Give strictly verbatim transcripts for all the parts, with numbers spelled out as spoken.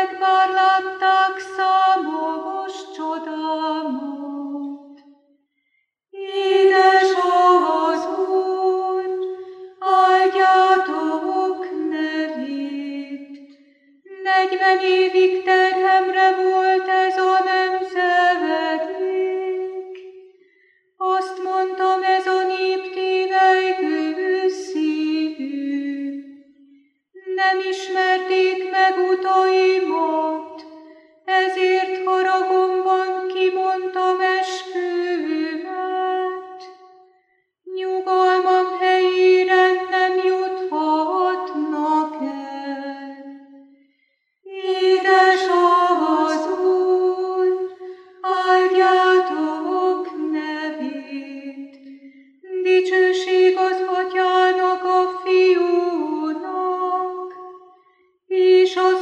emberek már látták számos csodámot. Édes az Úr, áldjátok nevét. Negyven évig terhemre volt ez a nemzedék. Azt mondtam, ez a nép tévelygő szívű. Nem ismerték meg utaimat, ezért haragomban kimondtam esküvőmet. Nyugalmam helyére nem juthatnak el. Édes az Úr, áldjátok nevét. Dicsőség az Atyának, a Fiúnak, és a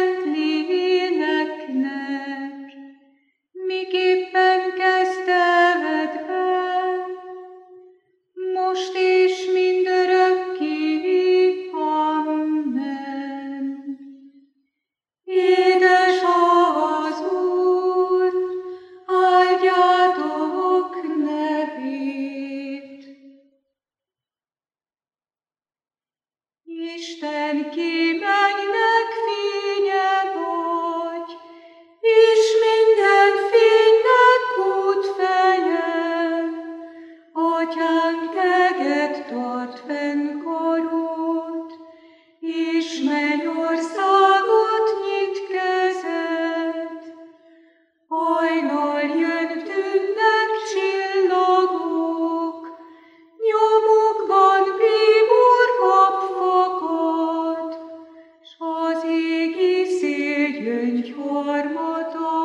Szentléleknek, miképpen kezdetben, most és mindörökké. Amen. Édes az Úr, áldjátok nevét. Isten kimennynek fénye vagy, és minden fénynek útfeje. Atyánk, teget tart fenn karod, és mennyországot nyit kezed. Hajnal jön, tűnnek csillagok, nyomukban bíbor kap fakad, s az égi szél gyöngyharmata,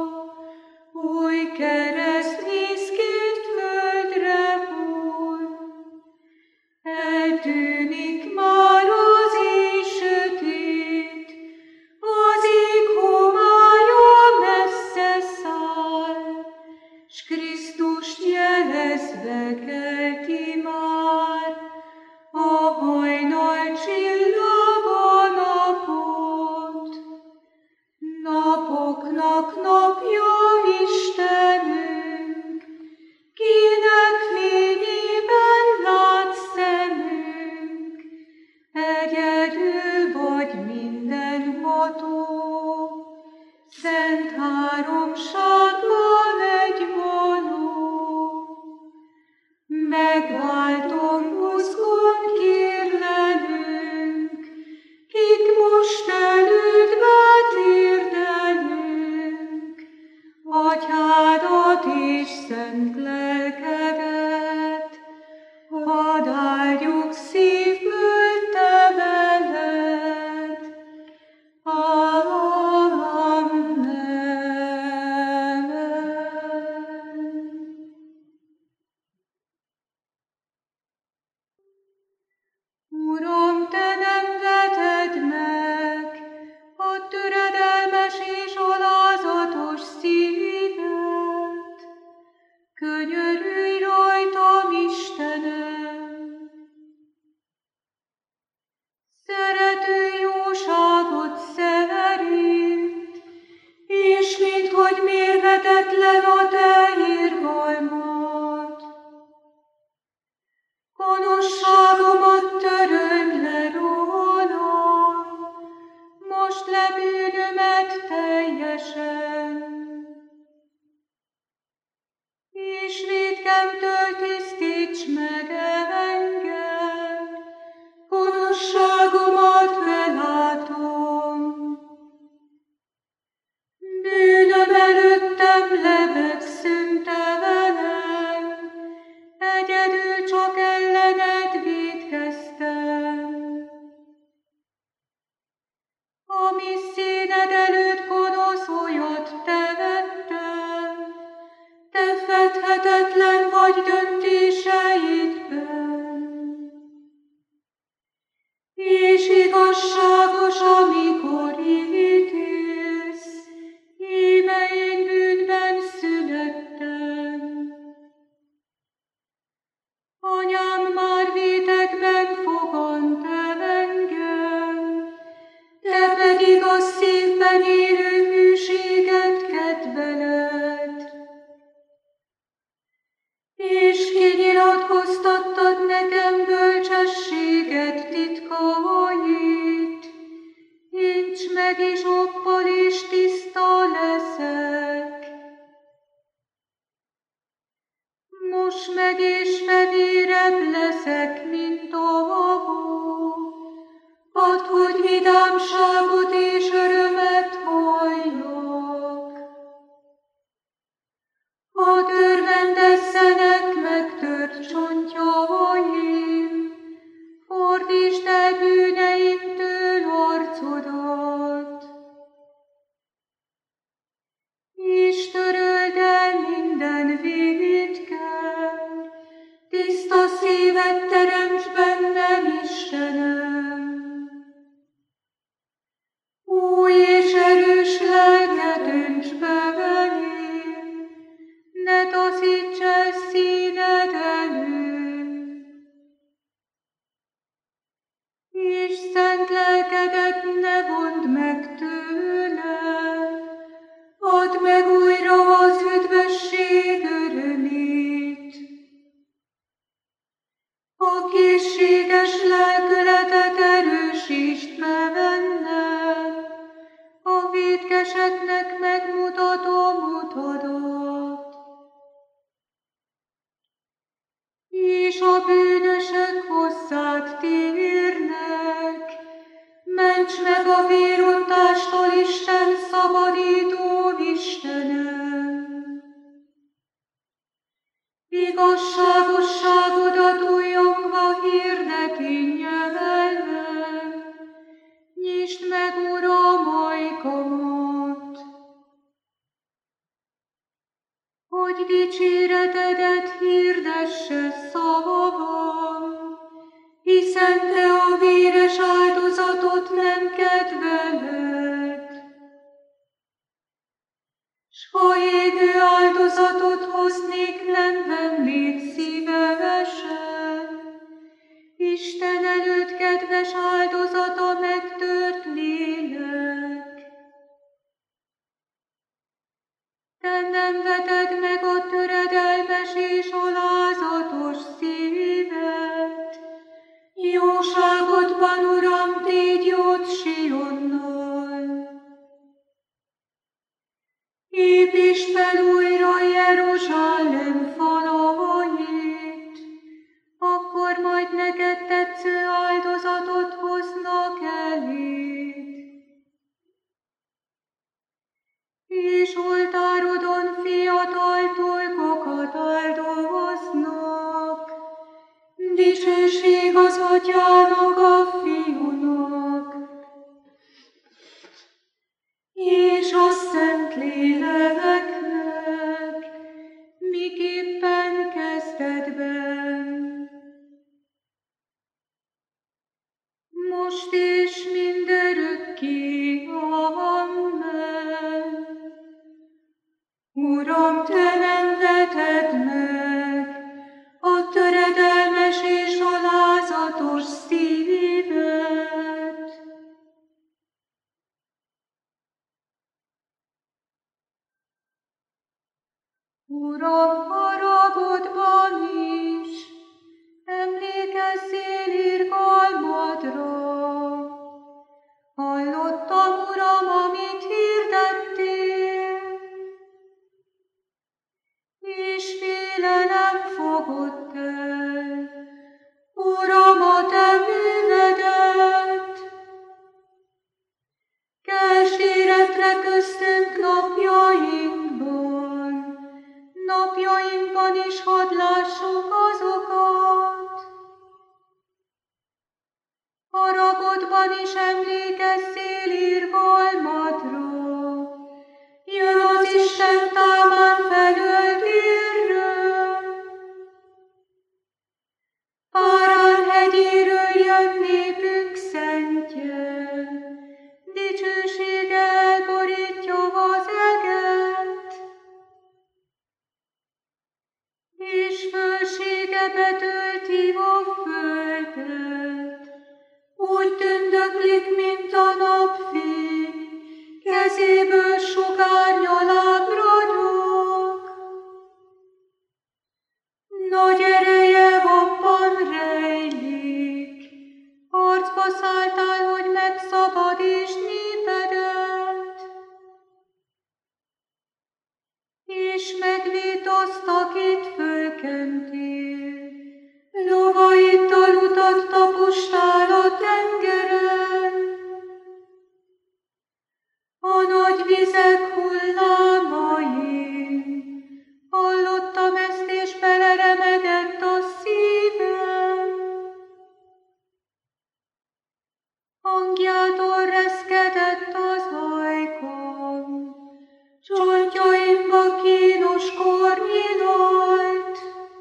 új keresztvízként földre von. Eltűnik már az éj sötét, az ég homálya messze száll, s Krisztust jelezve kelti már a hajnal csillag a napot. Napoknak napja Istenünk, kinek fényében lát szemünk. Egyedül vagy mindenható, szent háromságban egyvonó. Megváltom buzgón kérlenünk, kik most elődbe térdelünk. Atyádat és szent lelkedet, hadd áldjuk szívből te veled. Amen. Uram, te nem veted meg a töredelmes és alázatos szívet. Könyörülj rajtam, Istenem! Szerető jóságot szerint, és minthogy mérhetetlen a te irgalmad. Gonoszságomat töröld le rólam, most le bűnömet teljesen. És vétkemtől tisztíts meg engem, gonoszságomat belátom. Bűnöm előttem lebeg szüntelen, egyedül csak ellened vétkeztem. Ami színed előtt gonosz olyat tevettem, te fedhetetlen vagy döntéseidben. És igazságos, amikor ítélsz, íme én bűnben születtem. Anyám már vétekben fogant el engem, te pedig a meg izoppal és tiszta leszek. Most meg és fevérebb leszek, mint a magó. Add, hogy vidámságot és örömet halljak. Hadd örvendezzenek megtört csontjaim, fordítsd el bűneimtől arcodat, és töröld el minden vétket, tiszta szívet teremts bennem, Istenem. Új és erős lelket önts be velém, ne taszíts el színed elől, és szent lelkedet ne vondd meg tőlem, add meg újra az üdvösség örömét. A készséges lelkületet erősítsd be bennem, a vétkeseknek megmutatom utadat, és a bűnösök hozzád térnek. Ments meg a vérontástól, Isten szabadító Istenem! Igazságosságodat újongva hirdek én nyelvem, nyisd meg, Uram, ajkamat, hogy dicséretedet hirdesse szavavam, hiszen te a véres áldozatot nem kedveled, s ha égő áldozatot hoznék, nem vennéd szívesen. Isten előtt kedves áldozat a megtört lélek. Te nem veted meg a töredelmes és alázatos szívet. Jóságodban, Uram, tégy jót Sionnal. Építsd fel újra Jeruzsálem falait, akkor majd neked tetsző áldozatot hoznak eléd. És oltárodon fiatal tolkokat áldoznak, dicsőség az Atyának, a Fiúnak, és a Szentléleknek, miképpen kezdetben, most és mindörökké. Amen. Uram, te nem veted meg a töredelmes és alázatos szívet. Uram, haragudban is emlékezzél irgalmadra. Hallottam, Uram, amit hirdettél, és félelem fogott el. Uram, a te művedet, keltsd életre köztünk napjainkban, napjainkban is hadd lássuk azokat. Haragodban is emlékezzél irgalmadra, jön az Isten támán felől térről. Párán hegyéről jön népünk szentje, dicsősége elborítja vizek hullámain. Hallottam ezt, és beleremegett a szívem. Hangjától reszkedett az ajkam, csontjaimba kínos kor nyílt.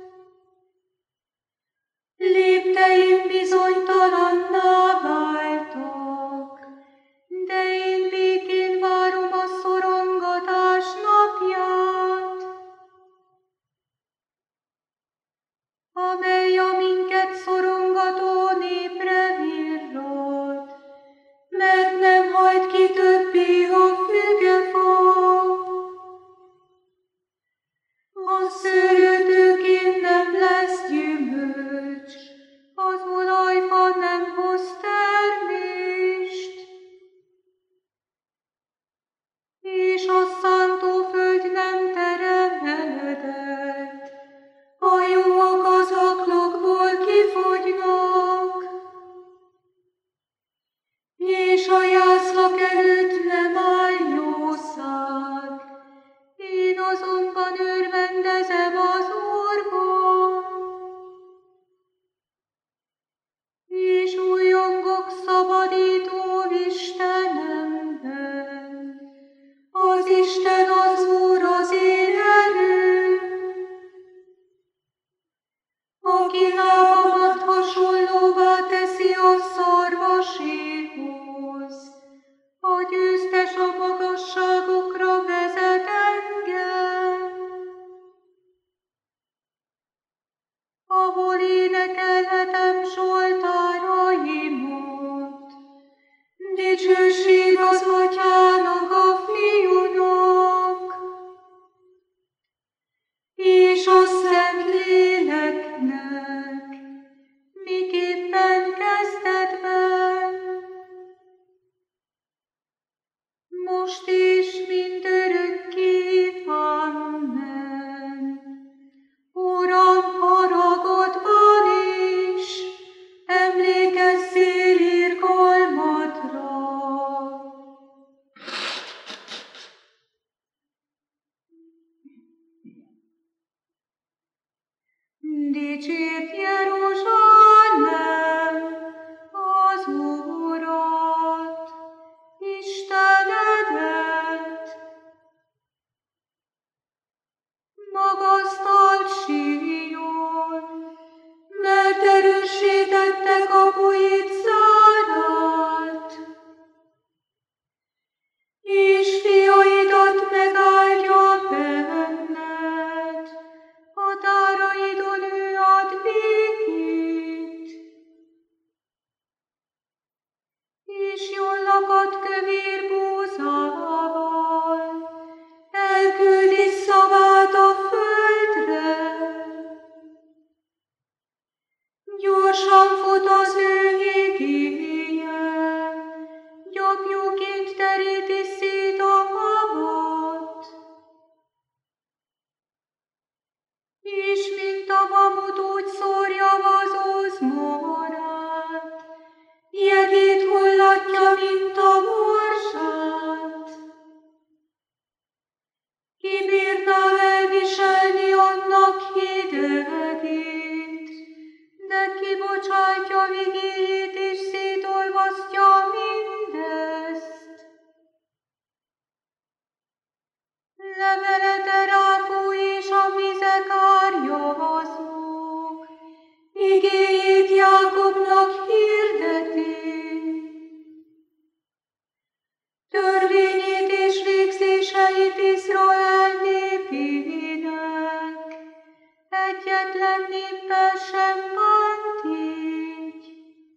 Lépteim bizonytalanná váltak, de én békén várom a szorongatás napját, amely a minket szorongató népre virrad, mert nem hajt ki többé a fügefa. A szőlőtőkén nem lesz gyümölcs, az olajfa nem hoz termést, és a szántóföld nem termelődött, a juhok az aklakból kifogynak, és a jászlak előtt nem áll jószág, én azonban örvendezem az Úrban, és újjongok szabadító Istenemben. Az Isten az Úr az én erőm, aki lábamat hasonlóvá teszi a szarvaséhoz, a győztes a magasságokra vezet engem, ahol énekelhetem zsoltáraimat. Dicsőség az Atyának, a Fiúnak, és a Szentléleknek, miképpen kezdetben, most is mindörökké. Amen. Uram, haragodban is, emlékezzél irgalmadra. Dicsérd Jeruzsálem az Urat, Istenedet. Magasztald Sion, mert erőssé tette kapuit zárát, és fiaidat megáldja benned, határaidon ő ad békét, és jól lakat kövér búzával, elküldi szavát a földre. Gyorsan fut az ő igéje, gyapjúként teríti szét a havat, és mint a mamut úgy szórja vazóz morát, jegét hullatja, mint a morzsát. Ki bírná elviselni annak hidegét, de kibocsátja vigéjét és szétolvasztja mindezt. Levelete ráfúj és a vizek árjazók, igéjét Jákobnak hirdeti. Törvényét és végzéseit Izrael népének, egyetlen néppel sem bánt így.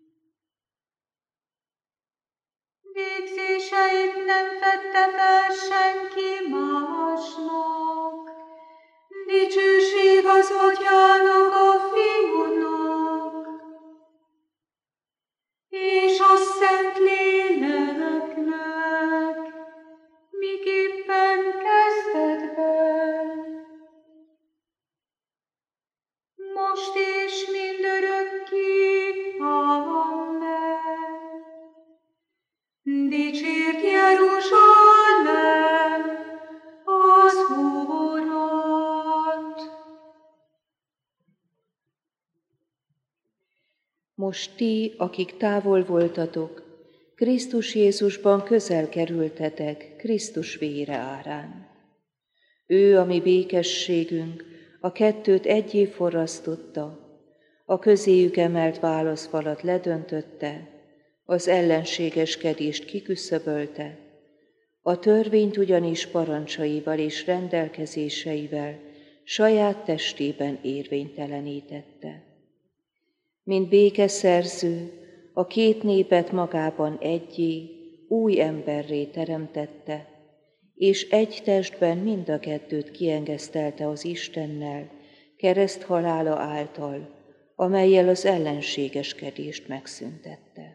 Végzéseit nem fedte fel senki másnak, dicsőség az Atyának, a Fiúnak, és a Szentléleknek, miképpen kezdetben, most és mindörökké. Amen. Dicsérd Jeruzsálem! Most ti, akik távol voltatok, Krisztus Jézusban közel kerültetek Krisztus vére árán. Ő, a mi békességünk, a kettőt egyé forrasztotta, a közéjük emelt válaszfalat ledöntötte, az ellenségeskedést kiküszöbölte, a törvényt ugyanis parancsaival és rendelkezéseivel saját testében érvénytelenítette. Mint békeszerző, a két népet magában egyé, új emberré teremtette, és egy testben mind a kettőt kiengesztelte az Istennel, kereszt halála által, amellyel az ellenségeskedést megszüntette.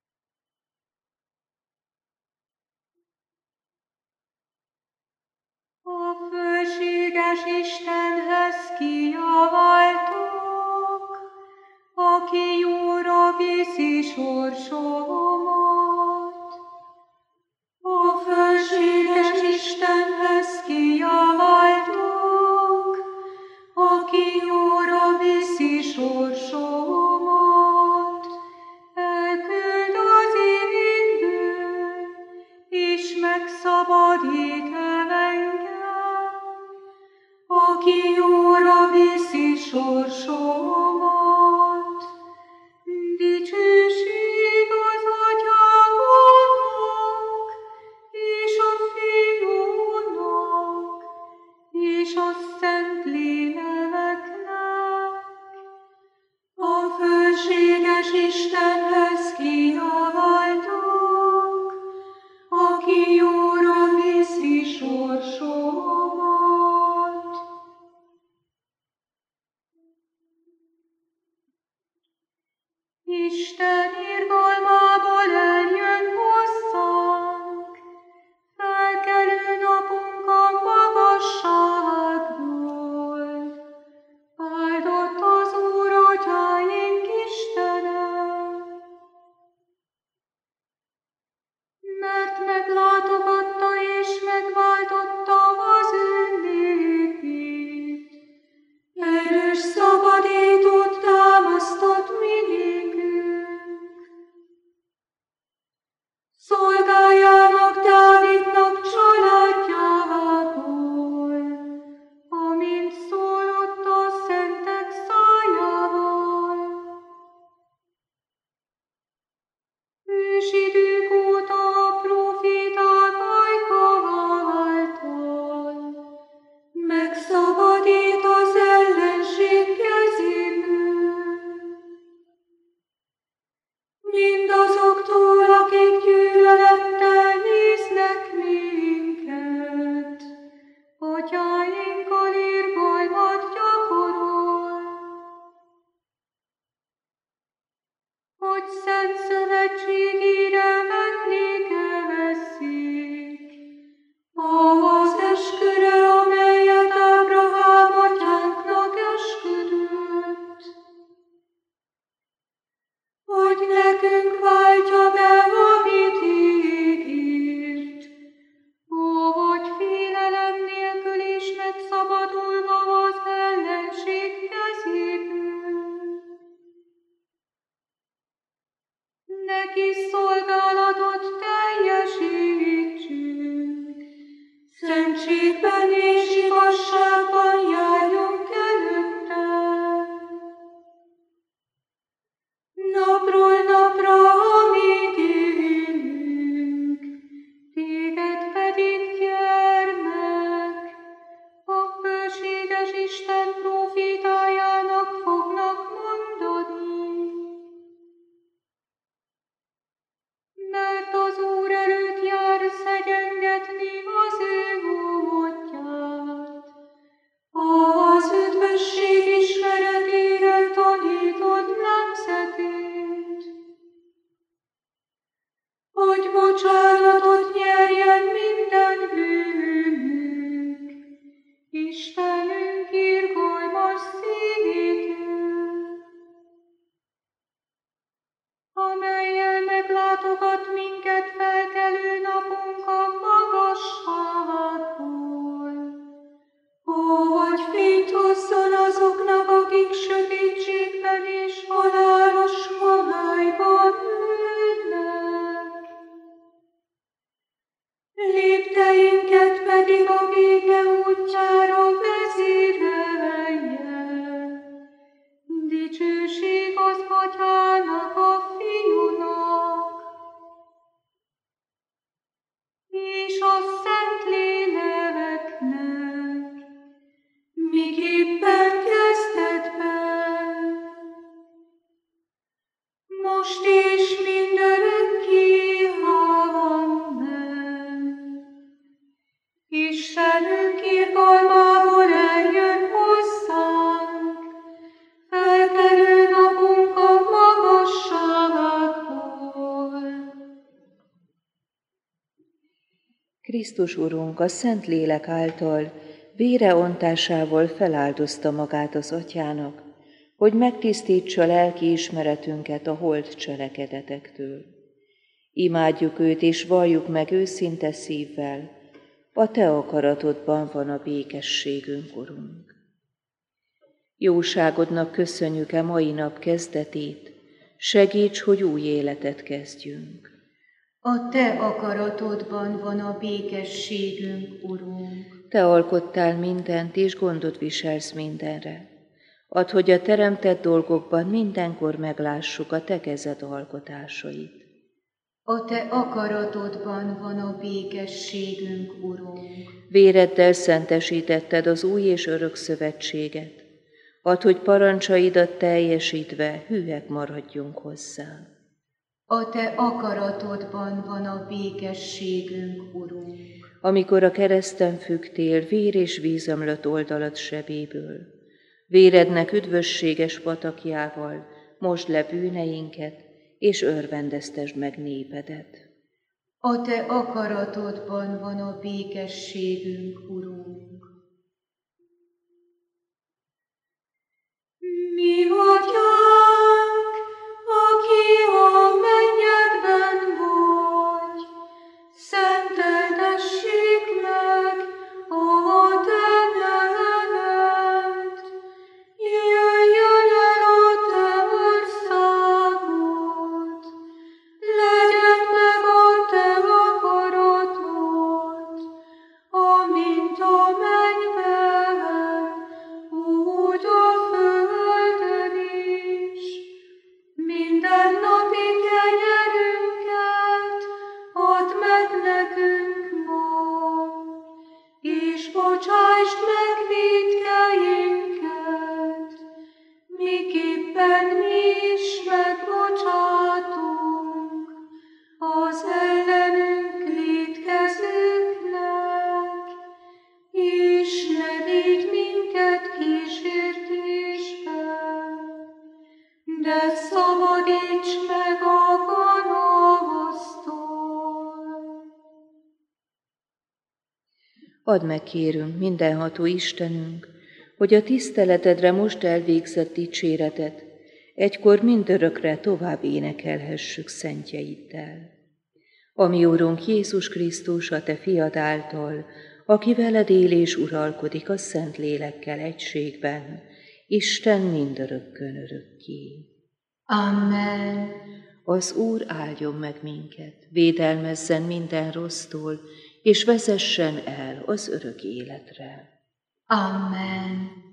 A fölséges Istenhez kiabáltok, aki jóra viszi sorsomat. A fölséges Istenhez kiabáltok, aki jóra viszi sorsomat. Elküld az égből, és megszabadít engem, aki jóra viszi sorsomat. Dicsőség az Atyának, és a Fiúnak, és a Szentléleknek. A fölséges Istenhez kiabáltok, aki jóra viszi sorsomat. Isten irgalmából eljön hozzánk, felkelő napunk a magasságból. Áldott az Úr, Atyáink Istene, mert meglátogatta és megváltotta az ő népét. Erős szabadítót támasztott mi nékünk. Szolgájának, Dávidnak családjából, amint szólott a szentek szájával. Ősidők óta a próféták ajka által megszabadít az ellenség kezéből. Mindazoktól, akik gyűlölettel néznek minket, atyáinkkal irgalmat gyakorol, hogy szent szövetségére emlékezzék, az esküre, amelyet Ábrahám atyánknak esküdött, hogy nekünk váltja be, amit ígért, hogy félelem nélkül is megszabadulva az ellenség kezéből. Neki szolgálatot teljesítsünk, szentségben és igazságban járjunk előtte. Napról napra, amíg élünk, téged pedig, gyermek, a fölséges Isten prófétájának fognak mondani. Mert az Úr előtt jár szegyengetni az ő útját, pedig a béke útjára vezérelje. Dicsőség az Atyának, a Fiúnak, és a Szentléleknek, miképpen kezdetben, most és mindörökké. Amen. Istenünk irgalmából eljön hozzánk, felkelő napunk a magasságból. Krisztus Urunk a Szentlélek által vére ontásával feláldozta magát az Atyának, hogy megtisztítsa lelki ismeretünket a holt cselekedetektől. Imádjuk őt és valljuk meg őszinte szívvel, a te akaratodban van a békességünk, Urunk. Jóságodnak köszönjük e mai nap kezdetét, segíts, hogy új életet kezdjünk. A te akaratodban van a békességünk, Urunk. Te alkottál mindent, és gondot viselsz mindenre. Add, hogy a teremtett dolgokban mindenkor meglássuk a te kezed alkotásait. A te akaratodban van a békességünk, Urunk. Véreddel szentesítetted az új és örök szövetséget. Add, hogy parancsaidat teljesítve hűek maradjunk hozzá. A te akaratodban van a békességünk, Urunk. Amikor a kereszten fügtél, vér és víz ömlött oldalad sebéből, vérednek üdvösséges patakjával mosd le bűneinket, és örvendeztesd meg népedet. A te akaratodban van a békességünk, Urunk. Mi Atyánk, aki a mennyekben vagy, szenteltessék meg a te neved. Jöjjön el a te országod, legyen meg a te akaratod, amint a mennyben, úgy a földön is. Minden napi kenyerünket add meg nekünk ma, és bocsásd meg vétkeinket, miképpen mi is megbocsátunk az ellenünk vétkezőknek, és ne védj minket kísértésbe, de szabadíts meg a gonosztól. Add meg, kérünk, mindenható Istenünk, hogy a tiszteletedre most elvégzett dicséretet egykor mindörökre tovább énekelhessük szentjeiddel. Ami Urunk Jézus Krisztus, a te fiad által, aki veled él és uralkodik a Szent Lélekkel egységben, Isten mindörökkön örökké. Amen. Az Úr áldjon meg minket, védelmezzen minden rossztól, és vezessen el az örök életre. Amen.